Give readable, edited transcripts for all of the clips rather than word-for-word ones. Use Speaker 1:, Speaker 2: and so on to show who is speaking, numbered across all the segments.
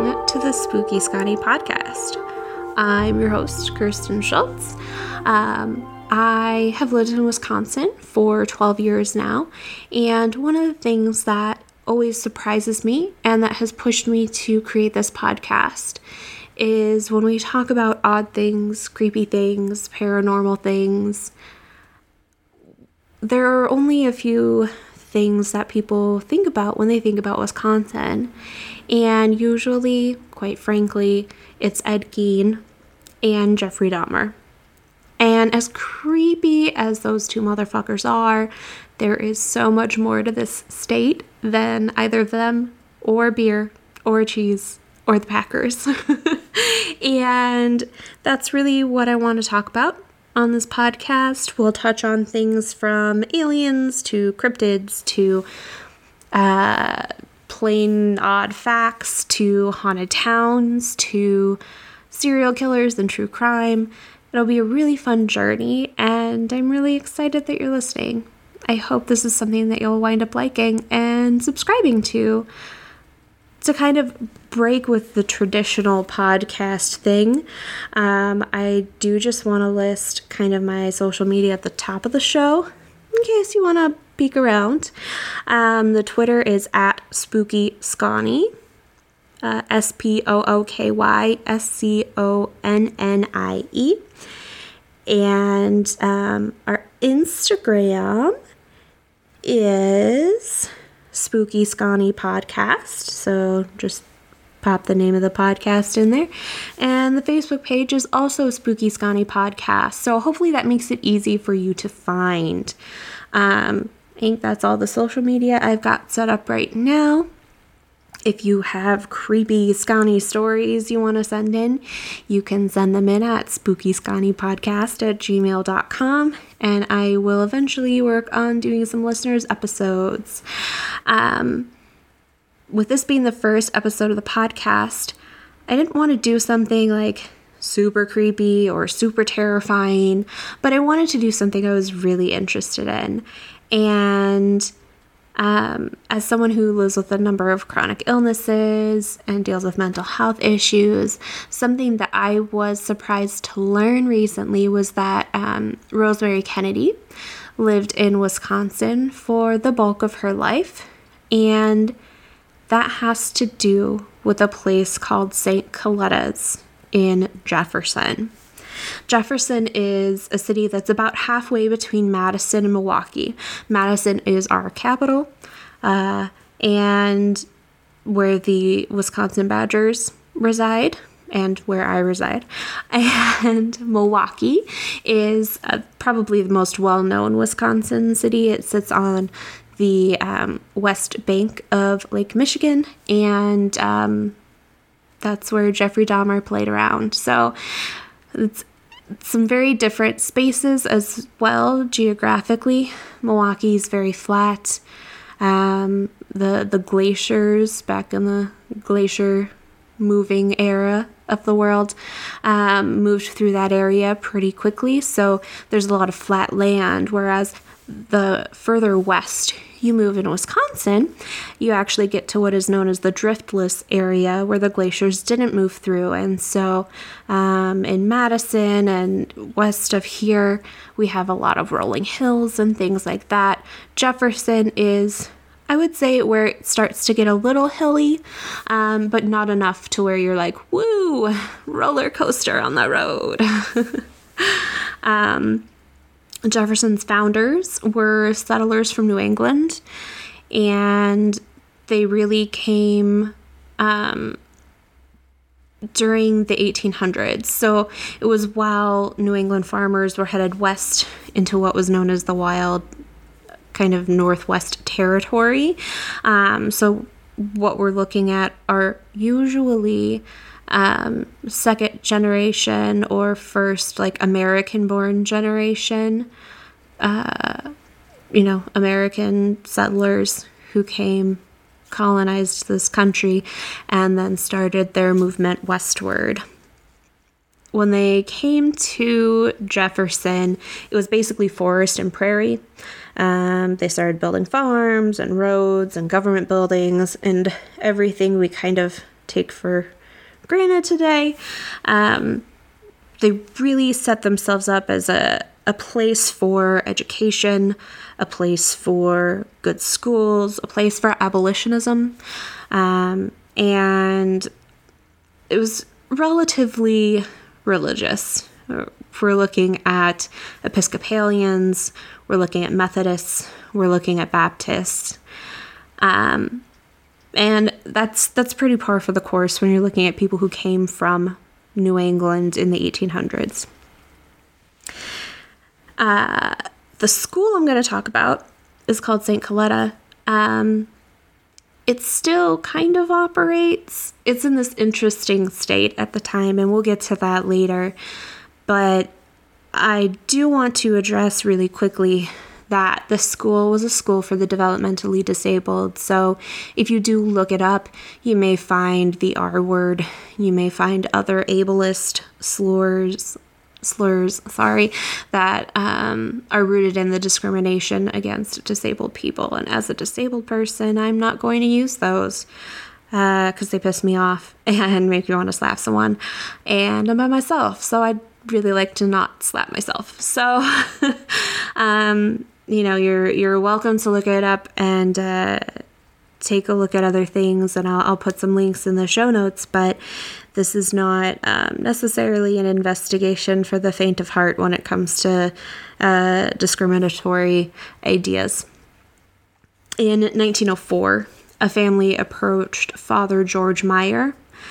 Speaker 1: welcome to the Spooky Scotty podcast. I'm your host, Kirsten Schultz. I have lived in Wisconsin for 12 years now, and one of the things that always surprises me and that has pushed me to create this podcast is when we talk about odd things, creepy things, paranormal things. There are only a few things that people think about when they think about Wisconsin, and usually, quite frankly, it's Ed Gein and Jeffrey Dahmer. And as creepy as those two motherfuckers are, there is so much more to this state than either of them, or beer, or cheese, or the Packers. And that's really what I want to talk about on this podcast. We'll touch on things from aliens to cryptids to plain odd facts to haunted towns to serial killers and true crime. It'll be a really fun journey, and I'm really excited that you're listening. I hope this is something that you'll wind up liking and subscribing to kind of break with the traditional podcast thing. I do just want to list kind of my social media at the top of the show in case you want to peek around. The Twitter is at Spooky Scotty, SPOOKYSCONNIE, and our Instagram is Spooky Scotty Podcast, so just pop the name of the podcast in there. And the Facebook page is also Spooky Scotty Podcast, so hopefully that makes it easy for you to find. I think that's all the social media I've got set up right now. If you have creepy Scotty stories you want to send in, you can send them in at spookyscottypodcast@gmail.com, and I will eventually work on doing some listeners episodes. With this being the first episode of the podcast, I didn't want to do something like super creepy or super terrifying, but I wanted to do something I was really interested in. And as someone who lives with a number of chronic illnesses and deals with mental health issues, something that I was surprised to learn recently was that Rosemary Kennedy lived in Wisconsin for the bulk of her life, and that has to do with a place called St. Coletta's in Jefferson. Jefferson is a city that's about halfway between Madison and Milwaukee. Madison is our capital, and where the Wisconsin Badgers reside, and where I reside. And Milwaukee is probably the most well-known Wisconsin city. It sits on the west bank of Lake Michigan, and that's where Jeffrey Dahmer played around. So it's some very different spaces as well geographically. Milwaukee's very flat. The glaciers back in the glacier moving era of the world moved through that area pretty quickly. So there's a lot of flat land, whereas the further west you move in Wisconsin, you actually get to what is known as the driftless area where the glaciers didn't move through. And so in Madison and west of here, we have a lot of rolling hills and things like that. Jefferson is, I would say, where it starts to get a little hilly, but not enough to where you're like, woo, roller coaster on the road. Jefferson's founders were settlers from New England, and they really came during the 1800s. So it was while New England farmers were headed west into what was known as the wild kind of Northwest Territory. So what we're looking at are usually second generation or first like American born generation, American settlers who came, colonized this country, and then started their movement westward. When they came to Jefferson, it was basically forest and prairie. They started building farms and roads and government buildings and everything we kind of take for granted today. They really set themselves up as a place for education, a place for good schools, a place for abolitionism. And it was relatively religious. We're looking at Episcopalians, we're looking at Methodists, we're looking at Baptists. And that's pretty par for the course when you're looking at people who came from New England in the 1800s. The school I'm going to talk about is called St. Coletta. It still kind of operates. It's in this interesting state at the time, and we'll get to that later. But I do want to address really quickly that the school was a school for the developmentally disabled. So if you do look it up, you may find the R word. You may find other ableist slurs, that are rooted in the discrimination against disabled people. And as a disabled person, I'm not going to use those because they piss me off and make me want to slap someone. And I'm by myself, so I'd really like to not slap myself. So, you're welcome to look it up and take a look at other things, and I'll put some links in the show notes, but this is not necessarily an investigation for the faint of heart when it comes to discriminatory ideas. In 1904, a family approached Father George Meyer,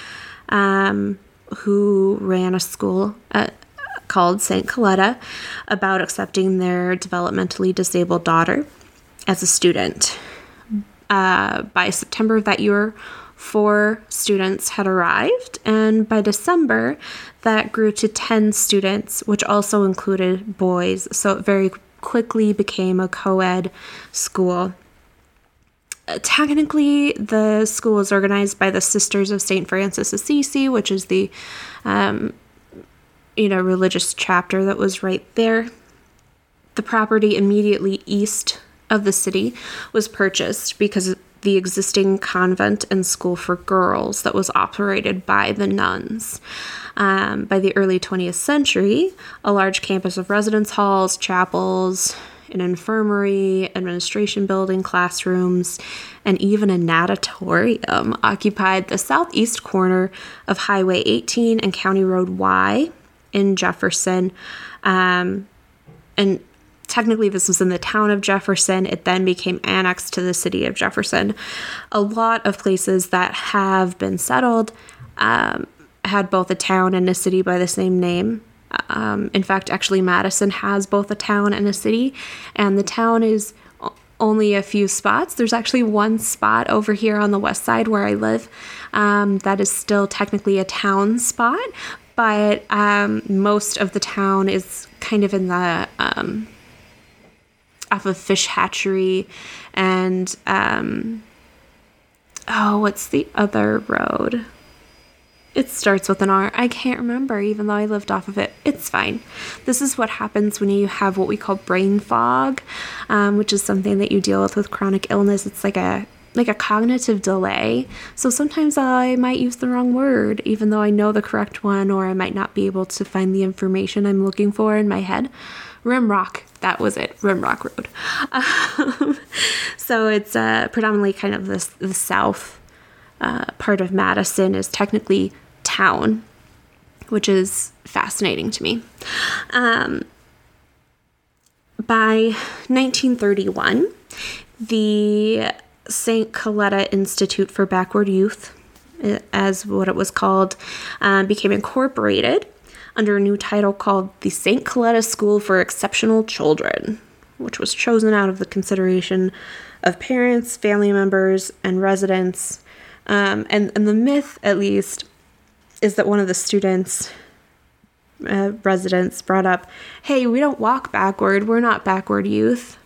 Speaker 1: who ran a school called St. Coletta, about accepting their developmentally disabled daughter as a student. By September of that year, 4 students had arrived, and by December, that grew to 10 students, which also included boys, so it very quickly became a co-ed school. Technically, the school was organized by the Sisters of St. Francis Assisi, which is the religious chapter that was right there. The property immediately east of the city was purchased because the existing convent and school for girls that was operated by the nuns. By the early 20th century, a large campus of residence halls, chapels, an infirmary, administration building, classrooms, and even a natatorium occupied the southeast corner of Highway 18 and County Road Y in Jefferson. And technically, this was in the town of Jefferson. It then became annexed to the city of Jefferson. A lot of places that have been settled had both a town and a city by the same name. In fact, actually, Madison has both a town and a city, and the town is only a few spots. There's actually one spot over here on the west side where I live that is still technically a town spot, but most of the town is kind of in the off of Fish Hatchery and what's the other road? It starts with an R. I can't remember, even though I lived off of it. It's fine. This is what happens when you have what we call brain fog, which is something that you deal with chronic illness. It's like a cognitive delay. So sometimes I might use the wrong word, even though I know the correct one, or I might not be able to find the information I'm looking for in my head. Rimrock, that was it, Rimrock Road. So it's predominantly kind of the south part of Madison is technically town, which is fascinating to me. By 1931, the St. Coletta Institute for Backward Youth, as what it was called, became incorporated under a new title called the St. Coletta School for Exceptional Children, which was chosen out of the consideration of parents, family members, and residents. And the myth, at least, is that one of the students, residents, brought up, "Hey, we don't walk backward. We're not backward youth."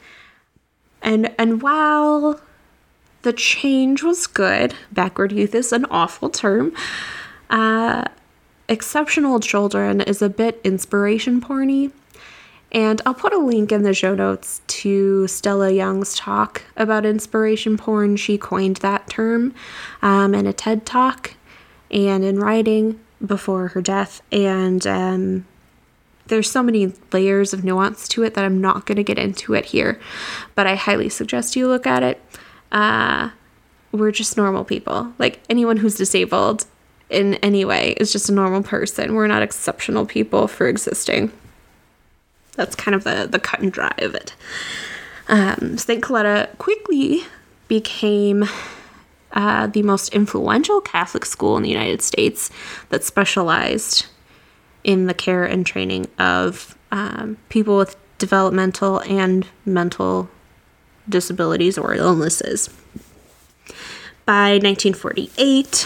Speaker 1: And while the change was good, backward youth is an awful term, exceptional children is a bit inspiration porny. And I'll put a link in the show notes to Stella Young's talk about inspiration porn. She coined that term in a TED Talk. and in writing before her death. And there's so many layers of nuance to it that I'm not going to get into it here, but I highly suggest you look at it. We're just normal people. Like, anyone who's disabled in any way is just a normal person. We're not exceptional people for existing. That's kind of the cut and dry of it. St. Coletta quickly became the most influential Catholic school in the United States that specialized in the care and training of people with developmental and mental disabilities or illnesses. By 1948,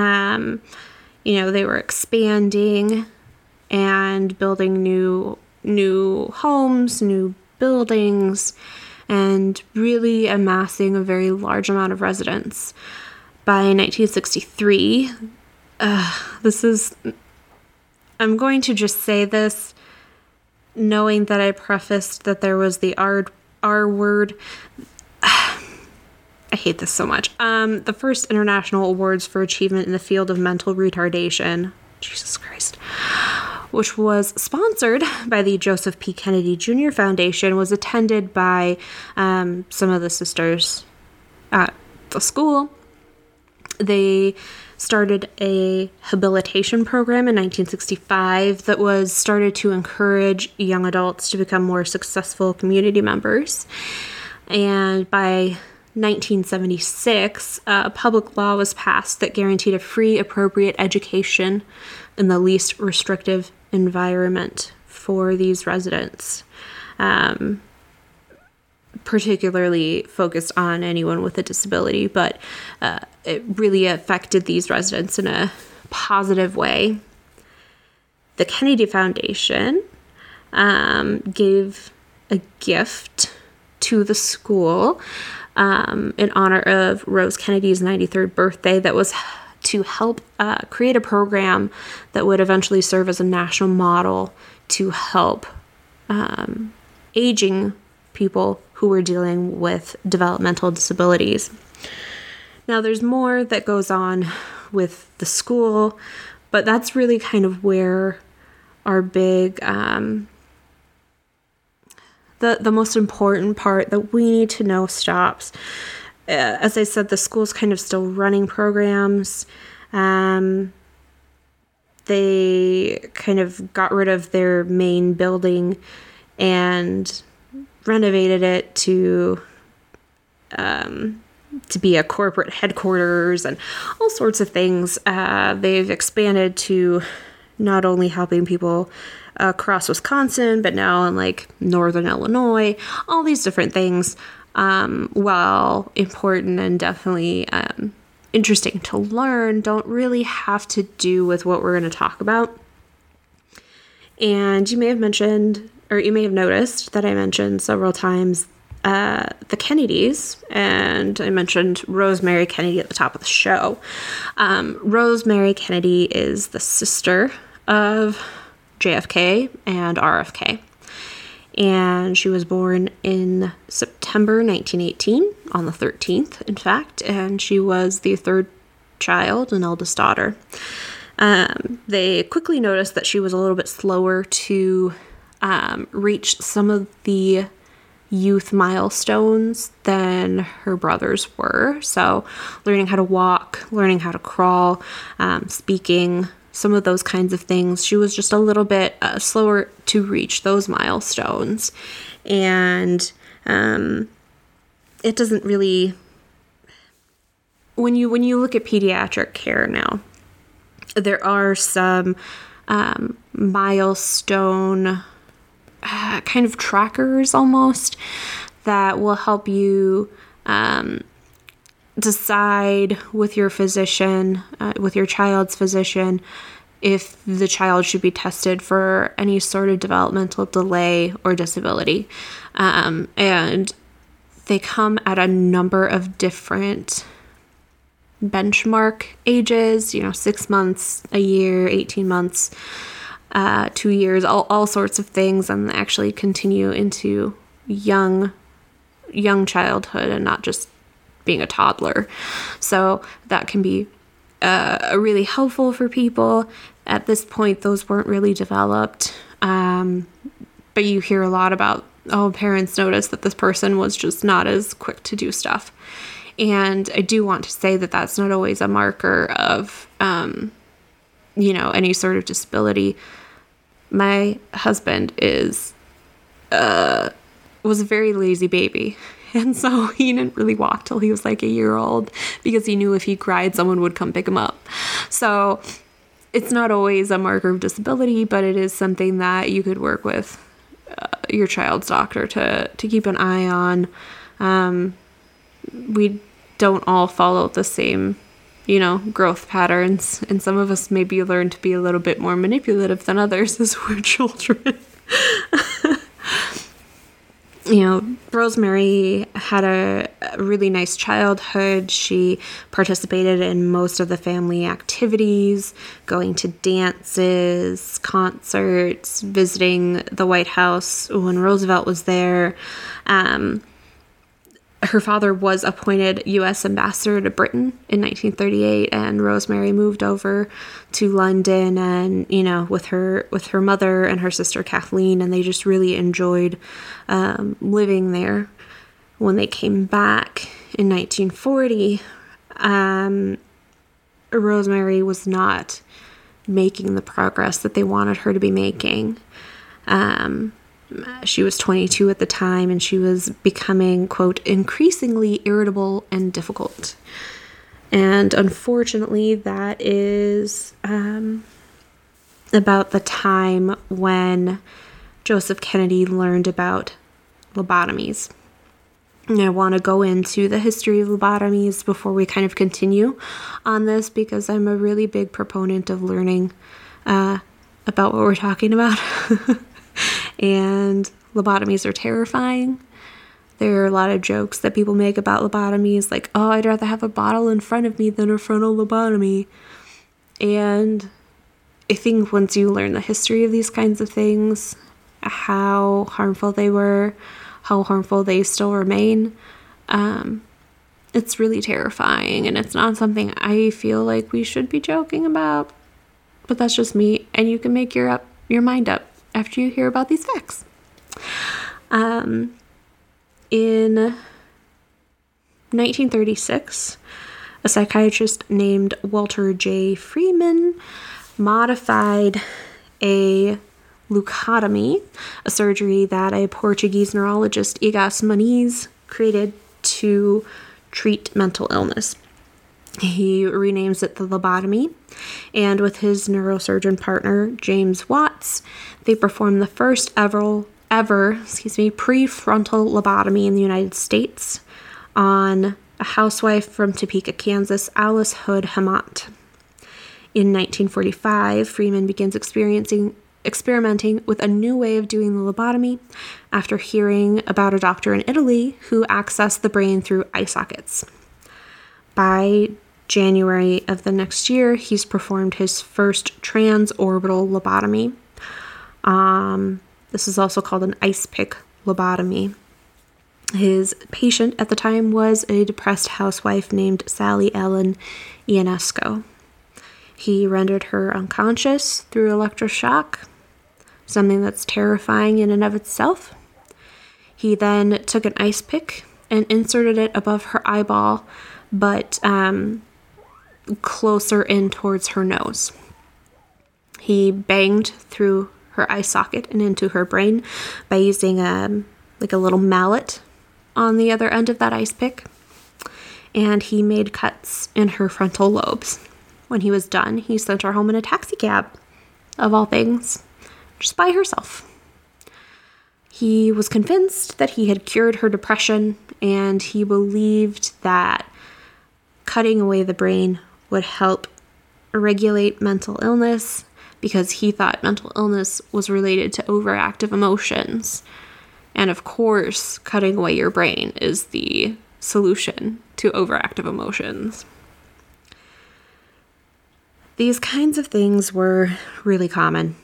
Speaker 1: they were expanding and building new homes, new buildings, and really amassing a very large amount of residents. By 1963, I'm going to just say this, knowing that I prefaced that there was the R word. I hate this so much. The first international awards for achievement in the field of mental retardation, Jesus Christ, which was sponsored by the Joseph P. Kennedy Jr. Foundation, was attended by some of the sisters at the school. They started a habilitation program in 1965 that was started to encourage young adults to become more successful community members. And by 1976, a public law was passed that guaranteed a free, appropriate education in the least restrictive environment for these residents, particularly focused on anyone with a disability, but it really affected these residents in a positive way. The Kennedy Foundation gave a gift to the school in honor of Rose Kennedy's 93rd birthday that was to help create a program that would eventually serve as a national model to help aging people who were dealing with developmental disabilities. Now, there's more that goes on with the school, but that's really kind of where our big the most important part that we need to know stops. As I said, the school's kind of still running programs. They kind of got rid of their main building and renovated it to be a corporate headquarters and all sorts of things. They've expanded to not only helping people across Wisconsin, but now in like northern Illinois, all these different things, while important and definitely interesting to learn, don't really have to do with what we're going to talk about. And you may have mentioned, or you may have noticed that I mentioned several times the Kennedys, and I mentioned Rosemary Kennedy at the top of the show. Rosemary Kennedy is the sister of JFK and RFK. And she was born in September 1918, on the 13th, in fact, and she was the third child and eldest daughter. They quickly noticed that she was a little bit slower to reach some of the youth milestones than her brothers were. So learning how to walk, learning how to crawl, speaking, some of those kinds of things. She was just a little bit slower to reach those milestones. And it doesn't really... When you look at pediatric care now, there are some milestone kind of trackers almost that will help you decide with your physician, with your child's physician, if the child should be tested for any sort of developmental delay or disability. And they come at a number of different benchmark ages, 6 months, a year, 18 months, 2 years, all sorts of things, and actually continue into young childhood and not just being a toddler. So that can be really helpful for people. At this point, those weren't really developed. But you hear a lot about, parents noticed that this person was just not as quick to do stuff. And I do want to say that that's not always a marker of, any sort of disability. My husband was a very lazy baby. And so he didn't really walk till he was like a year old because he knew if he cried, someone would come pick him up. So it's not always a marker of disability, but it is something that you could work with your child's doctor to keep an eye on. We don't all follow the same, growth patterns. And some of us maybe learn to be a little bit more manipulative than others as we're children. Rosemary had a really nice childhood. She participated in most of the family activities, going to dances, concerts, visiting the White House when Roosevelt was there. Her father was appointed U.S. ambassador to Britain in 1938, and Rosemary moved over to London and, with her mother and her sister Kathleen, and they just really enjoyed living there. When they came back in 1940, Rosemary was not making the progress that they wanted her to be making. She was 22 at the time, and she was becoming, quote, increasingly irritable and difficult. And unfortunately, that is about the time when Joseph Kennedy learned about lobotomies. And I want to go into the history of lobotomies before we kind of continue on this, because I'm a really big proponent of learning about what we're talking about. And lobotomies are terrifying. There are a lot of jokes that people make about lobotomies, like, I'd rather have a bottle in front of me than a frontal lobotomy. And I think once you learn the history of these kinds of things, how harmful they were, how harmful they still remain, it's really terrifying. And it's not something I feel like we should be joking about. But that's just me. And you can make your mind up after you hear about these facts. In 1936, a psychiatrist named Walter J. Freeman modified a leucotomy, a surgery that a Portuguese neurologist, Egas Muniz, created to treat mental illness. He renames it the lobotomy, and with his neurosurgeon partner, James Watts, they performed the first ever prefrontal lobotomy in the United States on a housewife from Topeka, Kansas, Alice Hood Hamont. In 1945, Freeman begins experimenting with a new way of doing the lobotomy after hearing about a doctor in Italy who accessed the brain through eye sockets. By January of the next year, he's performed his first transorbital lobotomy. This is also called an ice pick lobotomy. His patient at the time was a depressed housewife named Sally Ellen Ionesco. He rendered her unconscious through electroshock, something that's terrifying in and of itself. He then took an ice pick and inserted it above her eyeball, but closer in towards her nose. He banged through her eye socket and into her brain by using a little mallet on the other end of that ice pick, and he made cuts in her frontal lobes. When he was done, he sent her home in a taxi cab, of all things, just by herself. He was convinced that he had cured her depression, and he believed that cutting away the brain would help regulate mental illness, because he thought mental illness was related to overactive emotions. And of course, cutting away your brain is the solution to overactive emotions. These kinds of things were really common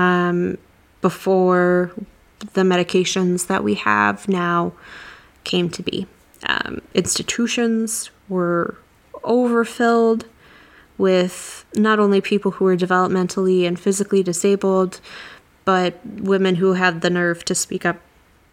Speaker 1: before the medications that we have now came to be. Institutions were overfilled with not only people who were developmentally and physically disabled, but women who had the nerve to speak up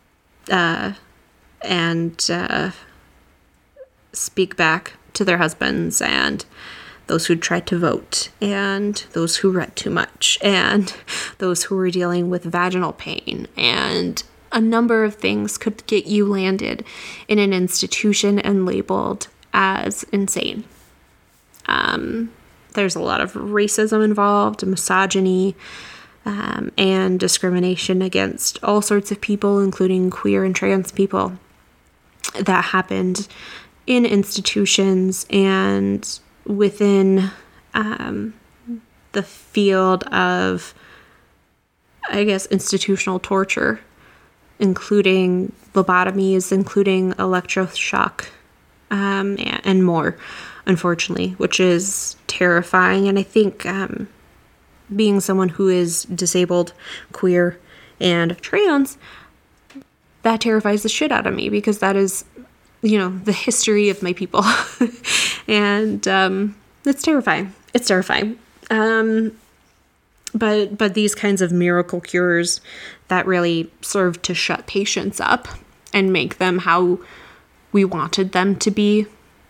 Speaker 1: and speak back to their husbands, and those who tried to vote, and those who read too much, and those who were dealing with vaginal pain, and a number of things could get you landed in an institution and labeled as insane. There's a lot of racism involved, misogyny, and discrimination against all sorts of people, including queer and trans people, that happened in institutions and within the field of, I guess, institutional torture, including lobotomies, including electroshock, and more, unfortunately, which is terrifying. And I think being someone who is disabled, queer, and trans, that terrifies the shit out of me, because that is, the history of my people. And it's terrifying. It's terrifying. But these kinds of miracle cures that really serve to shut patients up and make them how we wanted them to be,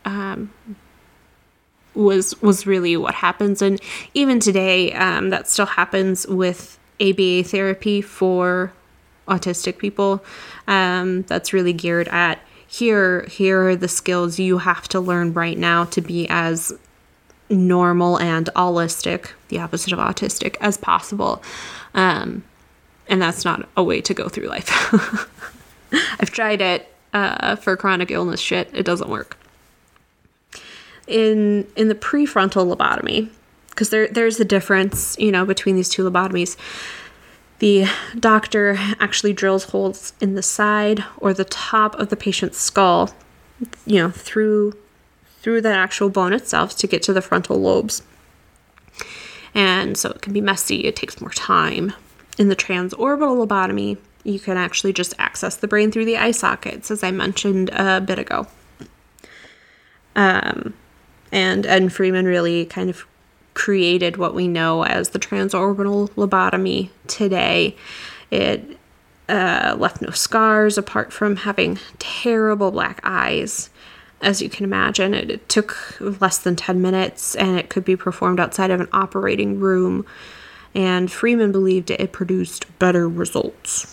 Speaker 1: was really what happens. And even today, that still happens with ABA therapy for autistic people. That's really geared at, here are the skills you have to learn right now to be as normal and allistic, the opposite of autistic, as possible. And that's not a way to go through life. I've tried it for chronic illness shit. It doesn't work. In the prefrontal lobotomy, because there's a difference, between these two lobotomies. The doctor actually drills holes in the side or the top of the patient's skull, through that actual bone itself to get to the frontal lobes. And so it can be messy. It takes more time. In the transorbital lobotomy, you can actually just access the brain through the eye sockets, as I mentioned a bit ago. And Freeman really kind of created what we know as the transorbital lobotomy today. It left no scars apart from having terrible black eyes. As you can imagine, it took less than 10 minutes, and it could be performed outside of an operating room. And Freeman believed it produced better results.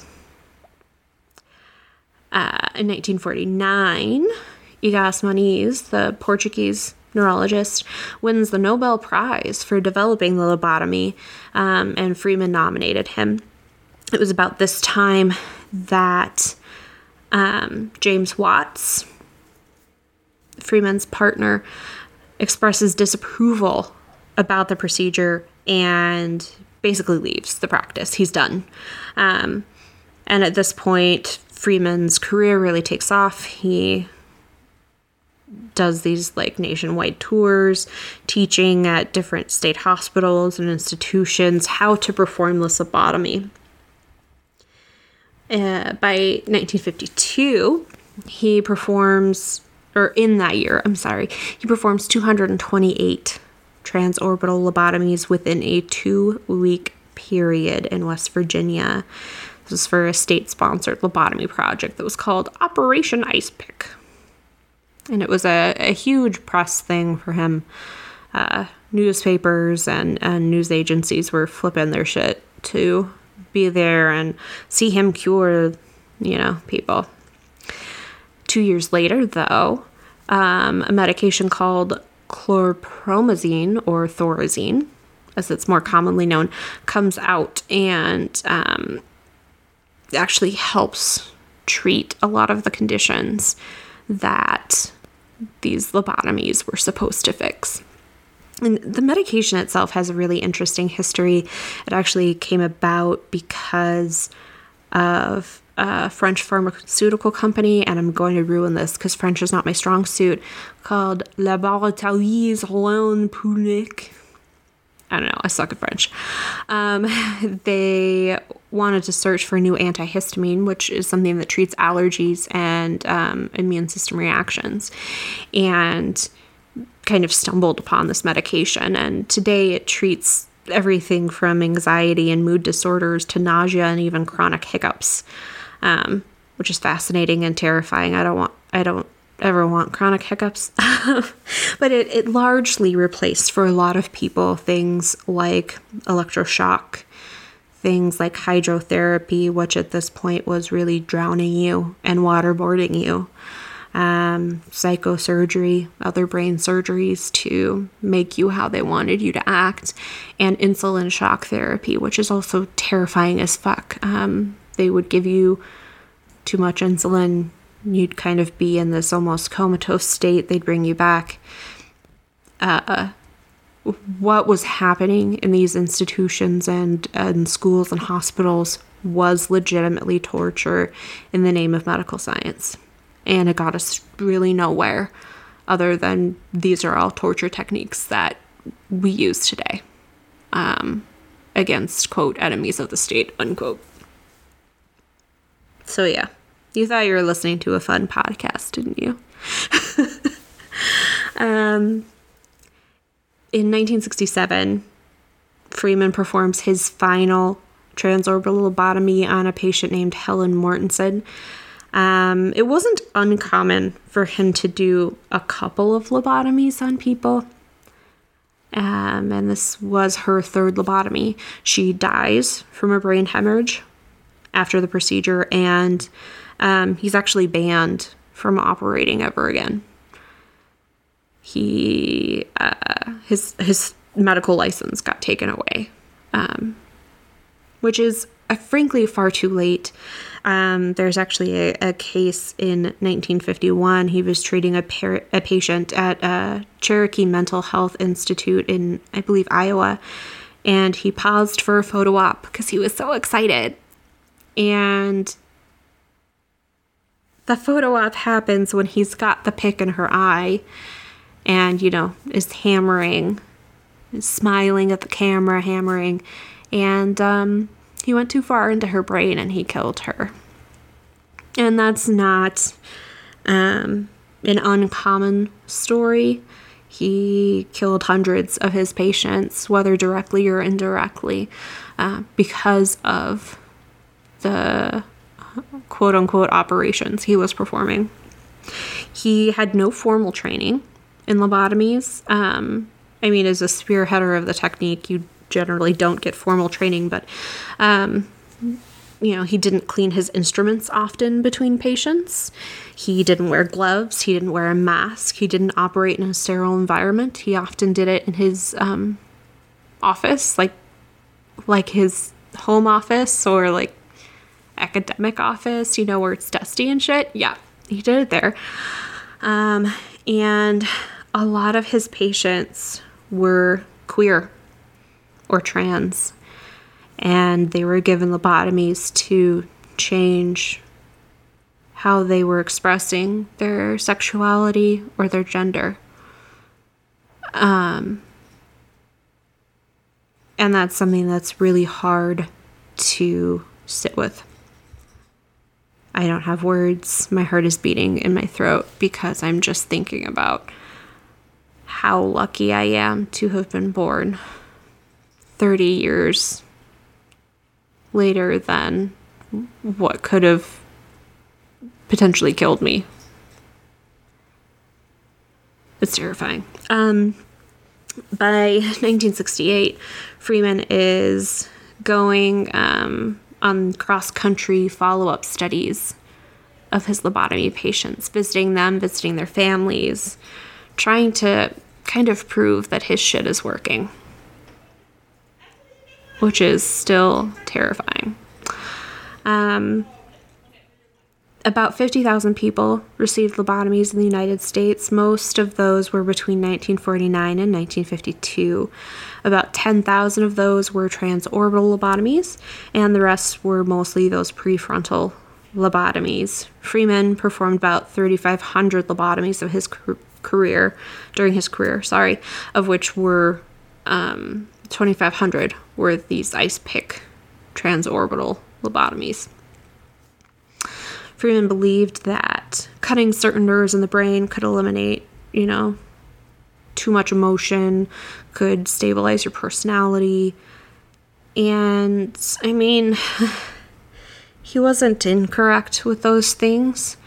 Speaker 1: In 1949, Egas Moniz, the Portuguese neurologist, wins the Nobel Prize for developing the lobotomy, and Freeman nominated him. It was about this time that James Watts, Freeman's partner, expresses disapproval about the procedure and basically leaves the practice. He's done. And at this point, Freeman's career really takes off. He does these nationwide tours, teaching at different state hospitals and institutions how to perform the lobotomy. By 1952, he performs 228 transorbital lobotomies within a 2-week period in West Virginia. This was for a state-sponsored lobotomy project that was called Operation Ice Pick. And it was a huge press thing for him. Newspapers and news agencies were flipping their shit to be there and see him cure, people. 2 years later, though, a medication called chlorpromazine, or Thorazine, as it's more commonly known, comes out and actually helps treat a lot of the conditions that these lobotomies were supposed to fix. And the medication itself has a really interesting history. It actually came about because of a French pharmaceutical company, and I'm going to ruin this because French is not my strong suit, called Laboratoires Rhône-Poulenc. I don't know, I suck at French. They wanted to search for a new antihistamine, which is something that treats allergies and immune system reactions. And kind of stumbled upon this medication. And today it treats everything from anxiety and mood disorders to nausea and even chronic hiccups, which is fascinating and terrifying. I don't ever want chronic hiccups. But it largely replaced, for a lot of people, things like electroshock, things like hydrotherapy, which at this point was really drowning you and waterboarding you, psychosurgery, other brain surgeries to make you how they wanted you to act, and insulin shock therapy, which is also terrifying as fuck. They would give you too much insulin. You'd kind of be in this almost comatose state. They'd bring you back. What was happening in these institutions and schools and hospitals was legitimately torture in the name of medical science. And it got us really nowhere other than these are all torture techniques that we use today against, quote, enemies of the state, unquote. So yeah, you thought you were listening to a fun podcast, didn't you? In 1967, Freeman performs his final transorbital lobotomy on a patient named Helen Mortensen. It wasn't uncommon for him to do a couple of lobotomies on people. And this was her third lobotomy. She dies from a brain hemorrhage after the procedure, and he's actually banned from operating ever again. His medical license got taken away, which is frankly far too late. There's actually a case in 1951. He was treating a patient at Cherokee Mental Health Institute in, I believe, Iowa, and he paused for a photo op because he was so excited. And the photo op happens when he's got the pick in her eye and, is hammering, smiling at the camera, hammering. And he went too far into her brain and he killed her. And that's not an uncommon story. He killed hundreds of his patients, whether directly or indirectly, because of the quote-unquote operations he was performing. He had no formal training in lobotomies. As a spearheader of the technique, you generally don't get formal training, but, he didn't clean his instruments often between patients. He didn't wear gloves. He didn't wear a mask. He didn't operate in a sterile environment. He often did it in his office, like his home office or like academic office, where it's dusty and shit. Yeah, he did it there. And a lot of his patients were queer or trans, and they were given lobotomies to change how they were expressing their sexuality or their gender. And that's something that's really hard to sit with. I don't have words. My heart is beating in my throat because I'm just thinking about how lucky I am to have been born 30 years later than what could have potentially killed me. It's terrifying. By 1968, Freeman is going on cross-country follow-up studies of his lobotomy patients, visiting them, visiting their families, trying to kind of prove that his shit is working, which is still terrifying. About 50,000 people received lobotomies in the United States. Most of those were between 1949 and 1952. About 10,000 of those were transorbital lobotomies, and the rest were mostly those prefrontal lobotomies. Freeman performed about 3,500 lobotomies of his during his career, of which were 2,500 were these ice pick transorbital lobotomies. Freeman believed that cutting certain nerves in the brain could eliminate, too much emotion could stabilize your personality. And, I mean, he wasn't incorrect with those things,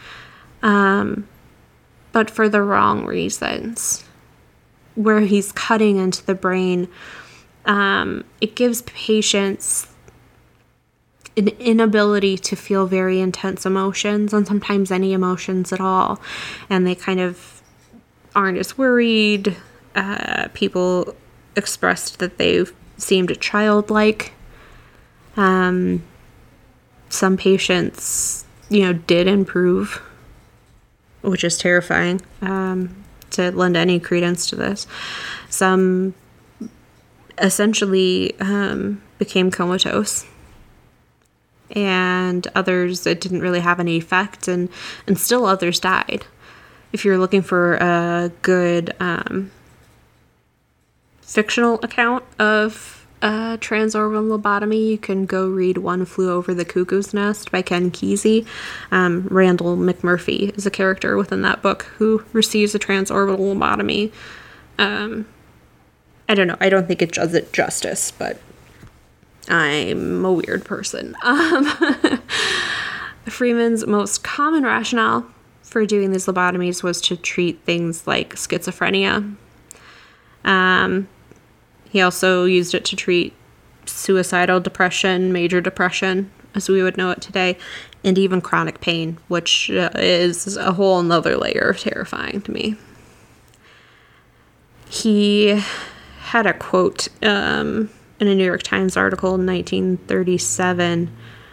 Speaker 1: but for the wrong reasons. Where he's cutting into the brain, it gives patients an inability to feel very intense emotions, and sometimes any emotions at all. And they kind of aren't as worried. People expressed that they seemed childlike. Some patients, did improve, which is terrifying, to lend any credence to this. Some essentially became comatose. And others, it didn't really have any effect, and still others died. If you're looking for a good fictional account of transorbital lobotomy, you can go read One Flew Over the Cuckoo's Nest by Ken Kesey. Randall McMurphy is a character within that book who receives a transorbital lobotomy. I don't know. I don't think it does it justice, but I'm a weird person. Freeman's most common rationale for doing these lobotomies was to treat things like schizophrenia. He also used it to treat suicidal depression, major depression, as we would know it today, and even chronic pain, which is a whole nother layer of terrifying to me. He had a quote in a New York Times article in 1937,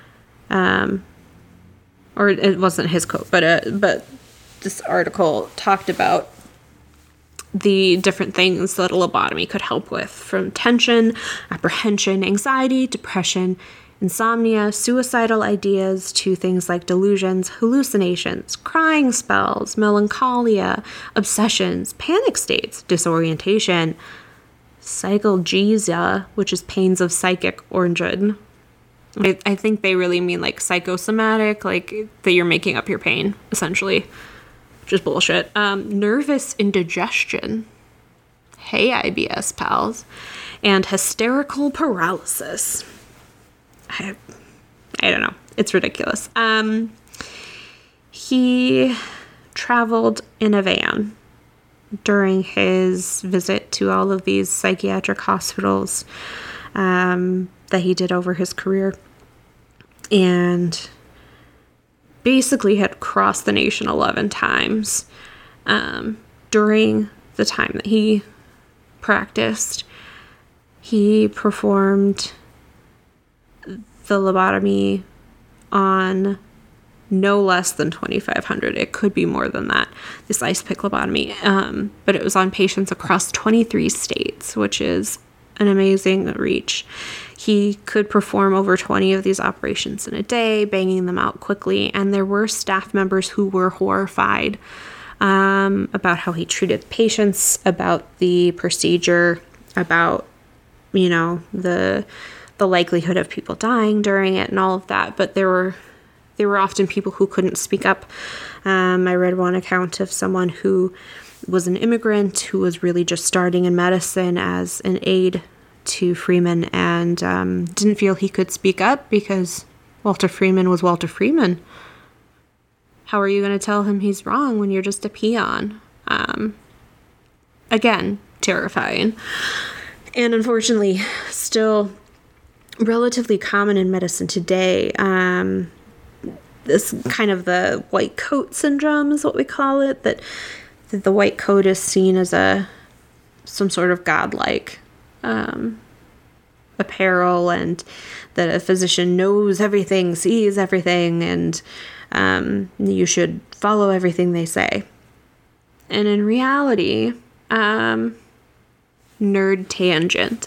Speaker 1: or it wasn't his quote, but this article talked about the different things that a lobotomy could help with, from tension, apprehension, anxiety, depression, insomnia, suicidal ideas, to things like delusions, hallucinations, crying spells, melancholia, obsessions, panic states, disorientation, psychalgesia, which is pains of psychic origin. I think they really mean like psychosomatic, like that you're making up your pain, essentially, which is bullshit. Nervous indigestion. Hey, IBS pals. And hysterical paralysis. I don't know. It's ridiculous. He traveled in a van during his visit to all of these psychiatric hospitals that he did over his career, and basically had crossed the nation 11 times during the time that he practiced. He performed the lobotomy on no less than 2,500. It could be more than that, this ice pick lobotomy. But it was on patients across 23 states, which is an amazing reach. He could perform over 20 of these operations in a day, banging them out quickly. And there were staff members who were horrified about how he treated patients, about the procedure, about, the likelihood of people dying during it and all of that. But there were often people who couldn't speak up. I read one account of someone who was an immigrant who was really just starting in medicine as an aide to Freeman, and didn't feel he could speak up because Walter Freeman was Walter Freeman. How are you going to tell him he's wrong when you're just a peon? Again, terrifying. And unfortunately, still relatively common in medicine today. This kind of the white coat syndrome is what we call it, that the white coat is seen as some sort of godlike apparel, and that a physician knows everything, sees everything, and you should follow everything they say. And in reality, nerd tangent.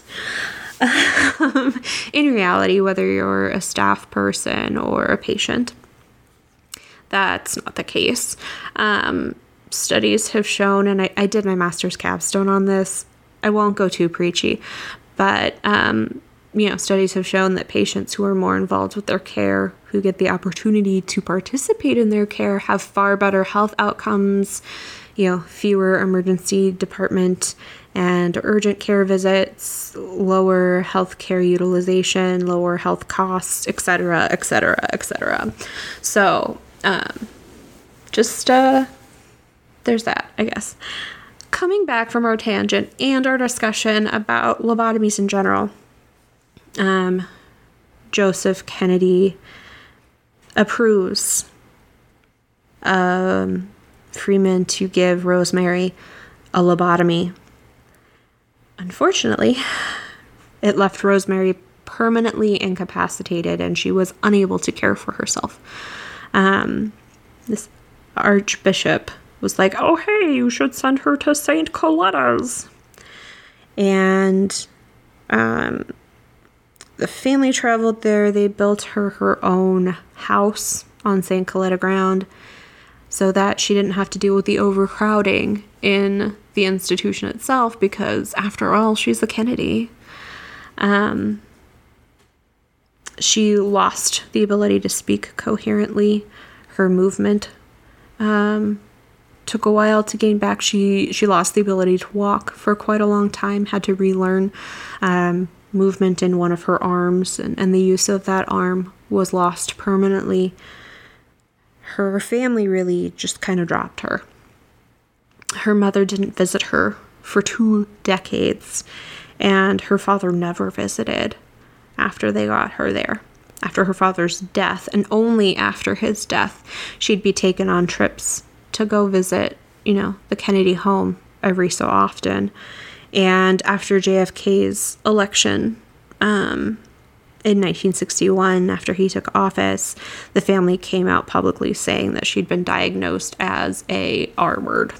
Speaker 1: In reality, whether you're a staff person or a patient, that's not the case. Studies have shown, and I did my master's capstone on this. I won't go too preachy, but studies have shown that patients who are more involved with their care, who get the opportunity to participate in their care, have far better health outcomes, fewer emergency department and urgent care visits, lower healthcare utilization, lower health costs, etc., etc., etc. So, just there's that, I guess. Coming back from our tangent and our discussion about lobotomies in general, Joseph Kennedy approves Freeman to give Rosemary a lobotomy. Unfortunately, it left Rosemary permanently incapacitated, and she was unable to care for herself. This archbishop was like, "Oh, hey, you should send her to St. Coletta's." And the family traveled there. They built her own house on St. Coletta ground so that she didn't have to deal with the overcrowding in the institution itself, because after all, she's a Kennedy. She lost the ability to speak coherently. Her movement took a while to gain back. She lost the ability to walk for quite a long time, had to relearn movement in one of her arms, and the use of that arm was lost permanently. Her family really just kind of dropped her. Her mother didn't visit her for 2 decades, and her father never visited after they got her there. After her father's death, and only after his death, she'd be taken on trips to go visit, the Kennedy home every so often. And after JFK's election, in 1961, after he took office, the family came out publicly saying that she'd been diagnosed as a R-word.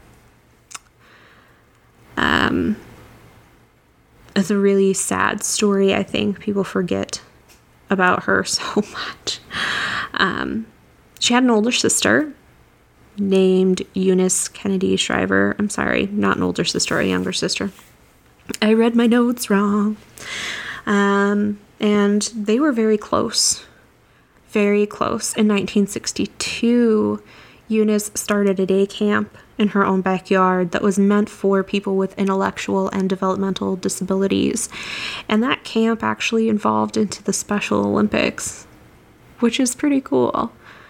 Speaker 1: It's a really sad story. I think people forget about her so much. She had an older sister named Eunice Kennedy Shriver. I'm sorry, not an older sister, a younger sister. I read my notes wrong. And they were very close. Very close. In 1962, Eunice started a day camp in her own backyard that was meant for people with intellectual and developmental disabilities. And that camp actually evolved into the Special Olympics, which is pretty cool.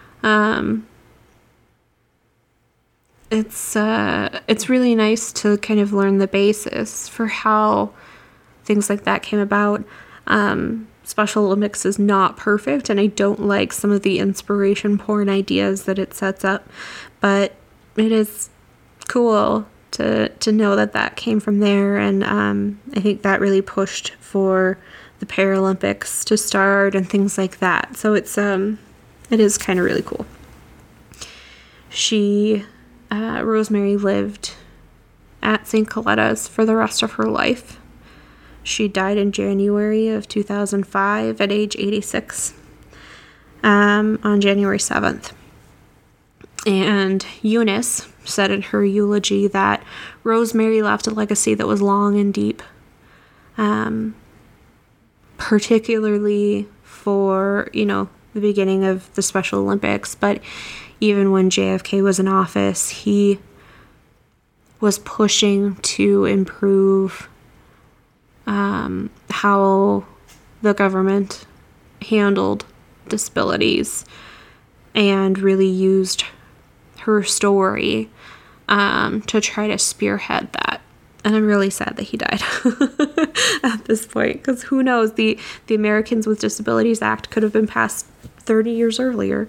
Speaker 1: It's really nice to kind of learn the basis for how things like that came about. Special Olympics is not perfect, and I don't like some of the inspiration porn ideas that it sets up, but it is cool to know that came from there, and I think that really pushed for the Paralympics to start and things like that. So it is kind of really cool. Rosemary lived at St. Coletta's for the rest of her life. She died in January of 2005 at age 86, on January 7th. And Eunice said in her eulogy that Rosemary left a legacy that was long and deep, particularly for, the beginning of the Special Olympics. But even when JFK was in office, he was pushing to improve how the government handled disabilities, and really used her story to try to spearhead that. And I'm really sad that he died at this point, because who knows, the Americans with Disabilities Act could have been passed 30 years earlier.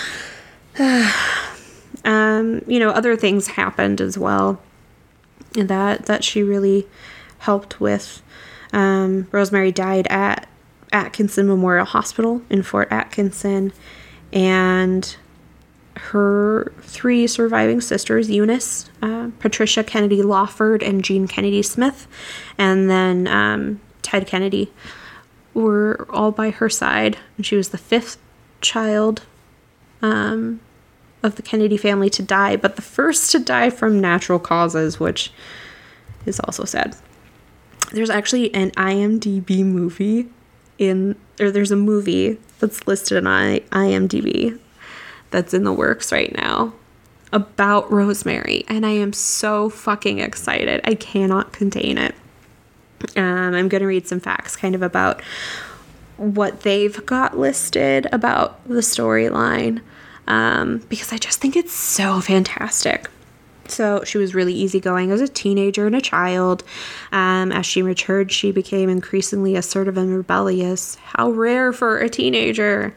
Speaker 1: Other things happened as well that she really helped with. Rosemary died at Atkinson Memorial Hospital in Fort Atkinson, and her 3 surviving sisters, Eunice, Patricia Kennedy Lawford, and Jean Kennedy Smith, and then Ted Kennedy, were all by her side. And she was the 5th child of the Kennedy family to die, but the first to die from natural causes, which is also sad. There's actually an IMDb movie there's a movie that's listed on IMDb that's in the works right now. about Rosemary, and I am so fucking excited. I cannot contain it. I'm going to read some facts kind of about what they've got listed about the storyline, because I just think it's so fantastic. So she was really easygoing as a teenager and a child. As she matured, she became increasingly assertive and rebellious. How rare for a teenager.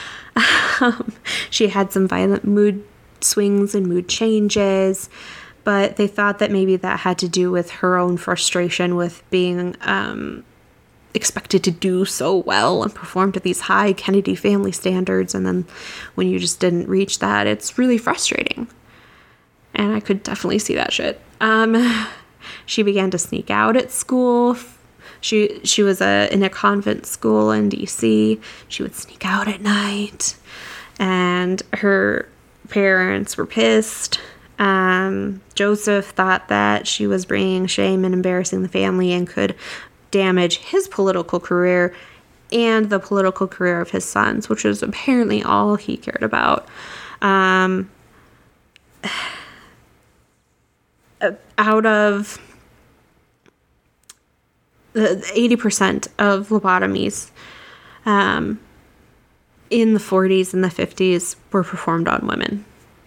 Speaker 1: She had some violent mood swings and mood changes, but they thought that maybe that had to do with her own frustration with being expected to do so well and perform to these high Kennedy family standards, and then when you just didn't reach that, it's really frustrating. And I could definitely see that shit. She began to sneak out at school. She was in a convent school in DC. She would sneak out at night, and her parents were pissed. Joseph thought that she was bringing shame and embarrassing the family and could damage his political career and the political career of his sons, which was apparently all he cared about. Out of the 80% of lobotomies in the 40s and the 50s were performed on women.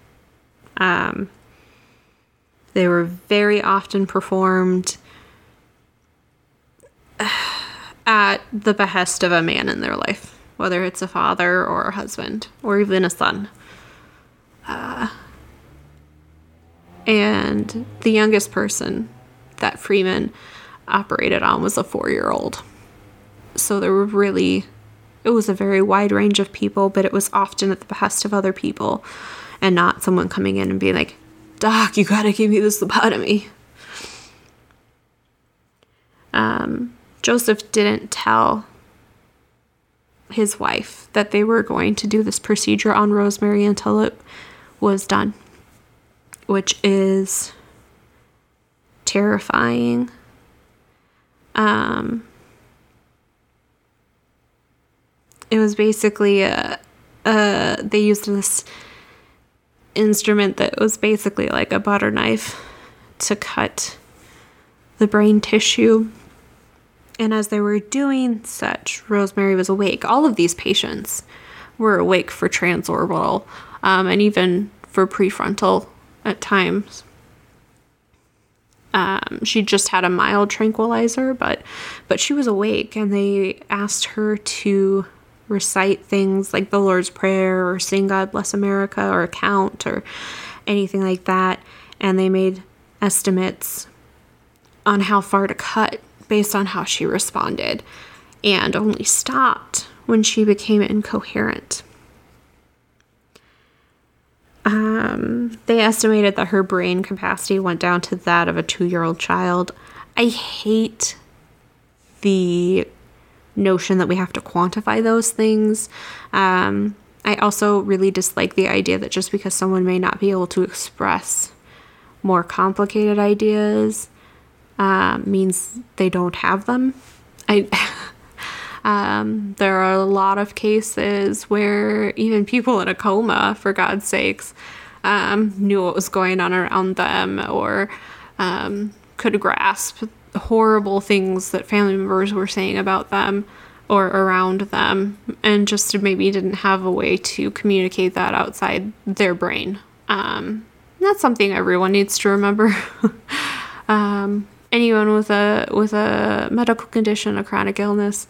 Speaker 1: They were very often performed at the behest of a man in their life, whether it's a father or a husband or even a son. And the youngest person that Freeman operated on was a 4-year-old. So it was a very wide range of people, but it was often at the behest of other people and not someone coming in and being like, Doc, you gotta give me this lobotomy. Joseph didn't tell his wife that they were going to do this procedure on Rosemary until it was done, which is terrifying. It was basically they used this instrument that was basically like a butter knife to cut the brain tissue. And as they were doing such, Rosemary was awake. All of these patients were awake for transorbital, and even for prefrontal at times. She just had a mild tranquilizer, but she was awake, and they asked her to recite things like the Lord's Prayer or sing God Bless America or count or anything like that. And they made estimates on how far to cut based on how she responded, and only stopped when she became incoherent. They estimated that her brain capacity went down to that of a 2-year-old child. I hate the notion that we have to quantify those things. I also really dislike the idea that just because someone may not be able to express more complicated ideas means they don't have them. There are a lot of cases where even people in a coma, for God's sakes, knew what was going on around them, or could grasp horrible things that family members were saying about them or around them, and just maybe didn't have a way to communicate that outside their brain. That's something everyone needs to remember. Anyone with a medical condition, a chronic illness,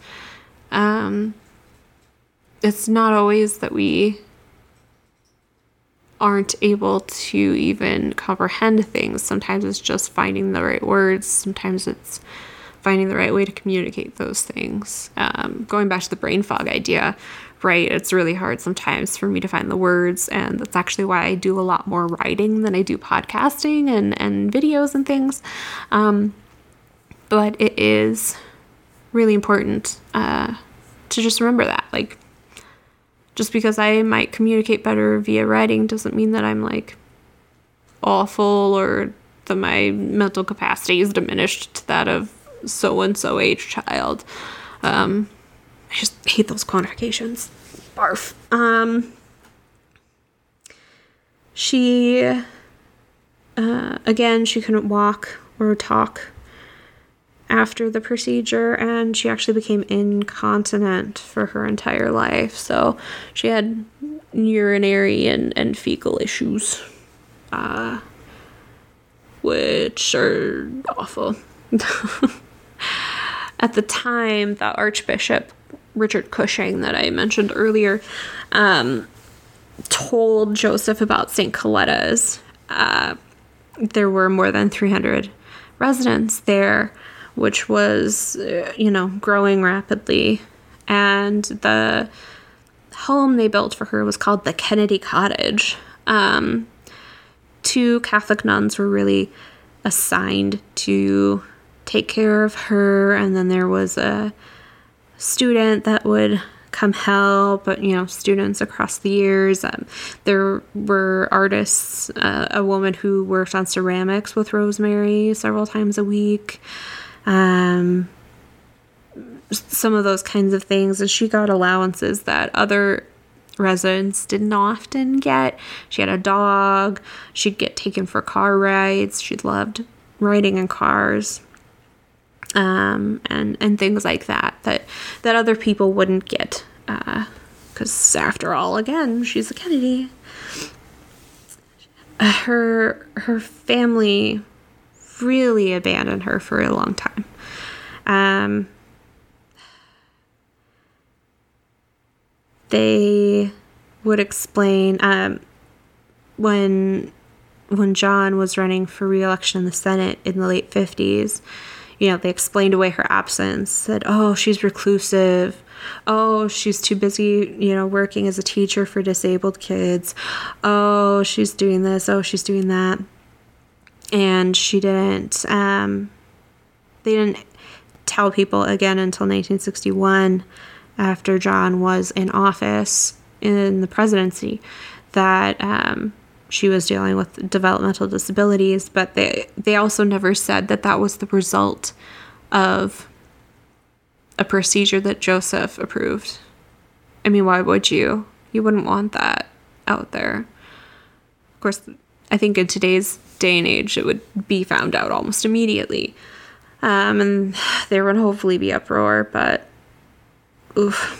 Speaker 1: it's not always that we aren't able to even comprehend things. Sometimes it's just finding the right words. Sometimes it's finding the right way to communicate those things. Going back to the brain fog idea, right? It's really hard sometimes for me to find the words, and that's actually why I do a lot more writing than I do podcasting and videos and things. But it is really important to just remember that, like, just because I might communicate better via writing doesn't mean that I'm like awful or that my mental capacity is diminished to that of so-and-so age child. I just hate those quantifications. Barf. She, again, she couldn't walk or talk after the procedure, and she actually became incontinent for her entire life. So she had urinary and fecal issues, which are awful. At the time, the Archbishop Richard Cushing that I mentioned earlier told Joseph about St. Coletta's. There were more than 300 residents there, which was, growing rapidly. And the home they built for her was called the Kennedy Cottage. 2 Catholic nuns were really assigned to take care of her, and then there was a student that would come help, but students across the years. There were artists, a woman who worked on ceramics with Rosemary several times a week, some of those kinds of things, and she got allowances that other residents didn't often get. She had a dog. She'd get taken for car rides. She loved riding in cars, and things like that other people wouldn't get, because after all, again, she's a Kennedy. Her family really abandoned her for a long time. They would explain, when John was running for re-election in the Senate in the late 50s, they explained away her absence, said, oh, she's reclusive. Oh, she's too busy, working as a teacher for disabled kids. Oh, she's doing this. Oh, she's doing that. And she didn't, they didn't tell people again until 1961, after John was in office in the presidency, that she was dealing with developmental disabilities, but they also never said that was the result of a procedure that Joseph approved. I mean, why would you? You wouldn't want that out there. Of course, I think in today's day and age, it would be found out almost immediately. And there would hopefully be uproar, but oof.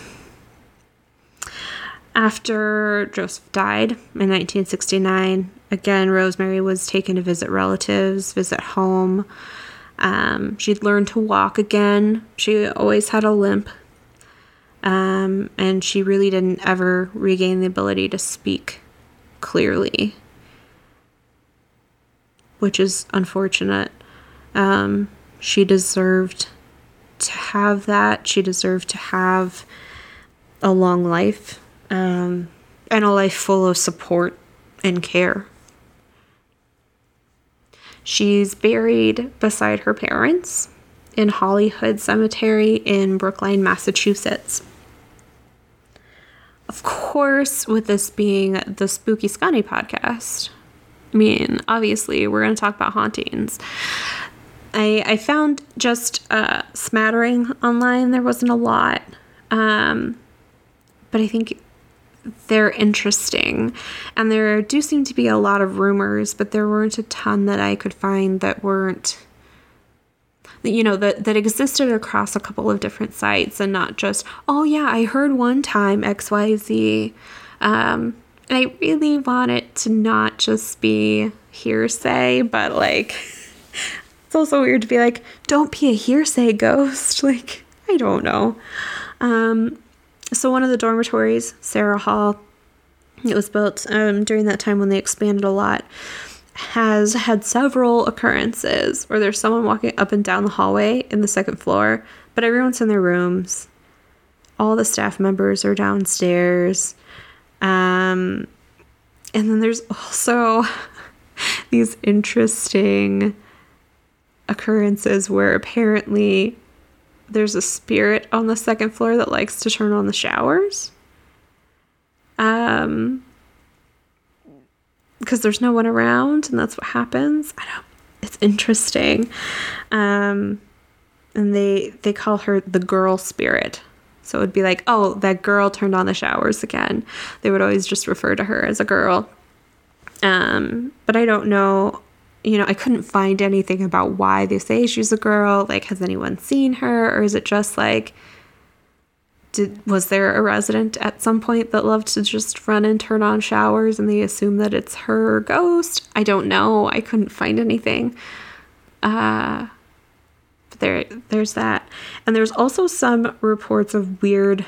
Speaker 1: After Joseph died in 1969, again, Rosemary was taken to visit relatives, visit home. She'd learned to walk again. She always had a limp. And she really didn't ever regain the ability to speak clearly, which is unfortunate. She deserved to have that. She deserved to have a long life, and a life full of support and care. She's buried beside her parents in Hollywood Cemetery in Brookline, Massachusetts. Of course, with this being the Spooky Scunny podcast, I mean, obviously, we're going to talk about hauntings. I found just a smattering online. There wasn't a lot. But I think they're interesting. And there do seem to be a lot of rumors, but there weren't a ton that I could find that weren't, that existed across a couple of different sites, and not just, oh yeah, I heard one time XYZ. And I really want it to not just be hearsay, but it's also weird to be like, don't be a hearsay ghost. I don't know. So one of the dormitories, Sarah Hall, it was built during that time when they expanded a lot, has had several occurrences where there's someone walking up and down the hallway in the second floor, but everyone's in their rooms. All the staff members are downstairs. And then there's also these interesting occurrences where apparently there's a spirit on the second floor that likes to turn on the showers. Because there's no one around, and that's what happens. It's interesting. And they call her the girl spirit. So it would be like, oh, that girl turned on the showers again. They would always just refer to her as a girl. But I don't know, I couldn't find anything about why they say she's a girl. Like, has anyone seen her? Or is it just like, was there a resident at some point that loved to just run and turn on showers and they assume that it's her ghost? I don't know. I couldn't find anything. But there's that. And there's also some reports of weird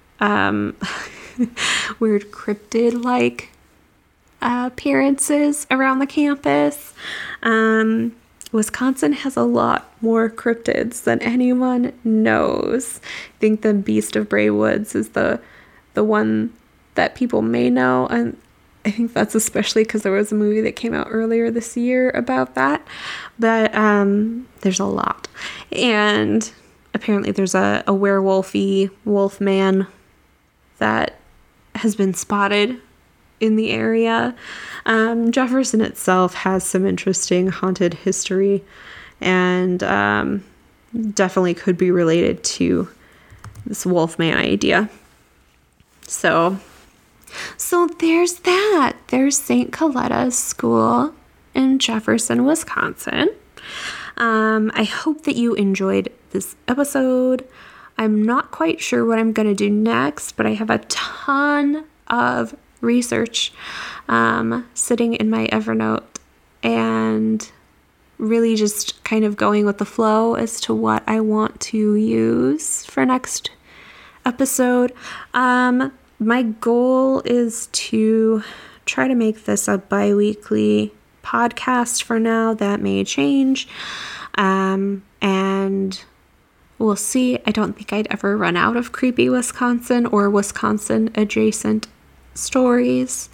Speaker 1: cryptid-like appearances around the campus. Wisconsin has a lot more cryptids than anyone knows. I think the Beast of Bray Woods is the one that people may know, and I think that's especially because there was a movie that came out earlier this year about that. But there's a lot. And apparently there's a werewolfy wolf man that has been spotted in the area. Jefferson itself has some interesting haunted history, and definitely could be related to this Wolfman idea. So there's that. There's St. Coletta's School in Jefferson, Wisconsin. I hope that you enjoyed this episode. I'm not quite sure what I'm going to do next, but I have a ton of research sitting in my Evernote, and really just kind of going with the flow as to what I want to use for next episode. My goal is to try to make this a bi-weekly podcast for now. That may change, and we'll see. I don't think I'd ever run out of creepy Wisconsin or Wisconsin adjacent stories.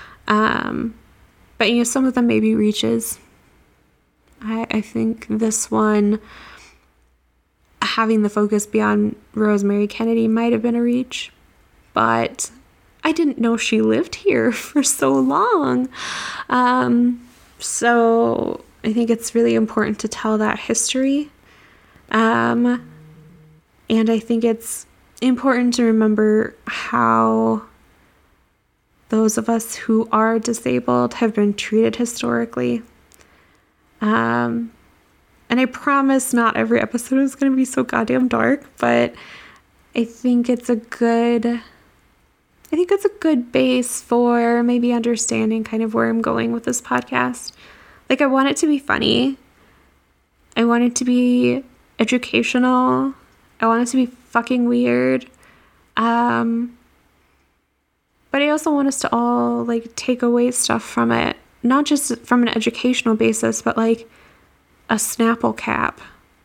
Speaker 1: But some of them maybe reaches. I think this one, having the focus beyond Rosemary Kennedy, might have been a reach, but I didn't know she lived here for so long. So I think it's really important to tell that history. And I think it's important to remember how those of us who are disabled have been treated historically. And I promise not every episode is going to be so goddamn dark, but I think it's a good base for maybe understanding kind of where I'm going with this podcast. Like, I want it to be funny. I want it to be educational. I want it to be fucking weird. But I also want us to all, like, take away stuff from it. Not just from an educational basis, but, like, a Snapple cap.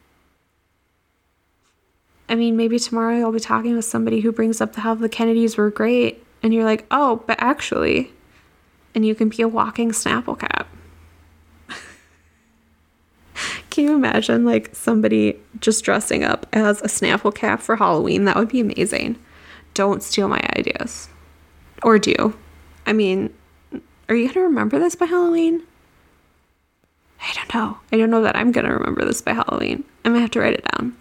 Speaker 1: I mean, maybe tomorrow I'll be talking with somebody who brings up how the Kennedys were great. And you're like, oh, but actually. And you can be a walking Snapple cap. Can you imagine, like, somebody just dressing up as a Snapple cap for Halloween? That would be amazing. Don't steal my ideas. Or do. I mean, are you going to remember this by Halloween? I don't know. I don't know that I'm going to remember this by Halloween. I'm going to have to write it down.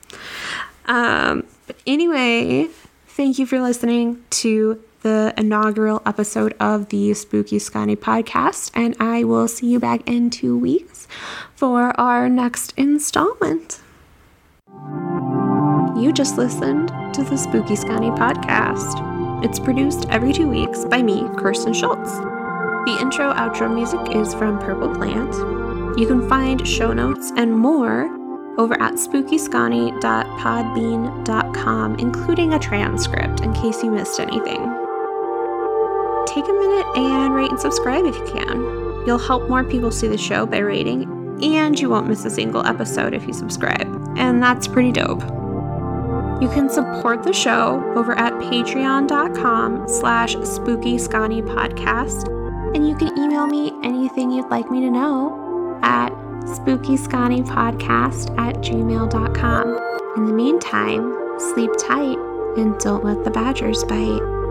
Speaker 1: But anyway, thank you for listening to the inaugural episode of the Spooky Scotty podcast, and I will see you back in 2 weeks for our next installment. You just listened to the Spooky Scotty podcast. It's produced every 2 weeks by me, Kirsten Schultz. The intro-outro music is from Purple Plant. You can find show notes and more over at spookysconny.podbean.com, including a transcript in case you missed anything. Take a minute and rate and subscribe if you can. You'll help more people see the show by rating, and you won't miss a single episode if you subscribe, and that's pretty dope. You can support the show over at patreon.com/spookysconnypodcast, and you can email me anything you'd like me to know at spookysconnypodcast@gmail.com. In the meantime, sleep tight and don't let the badgers bite.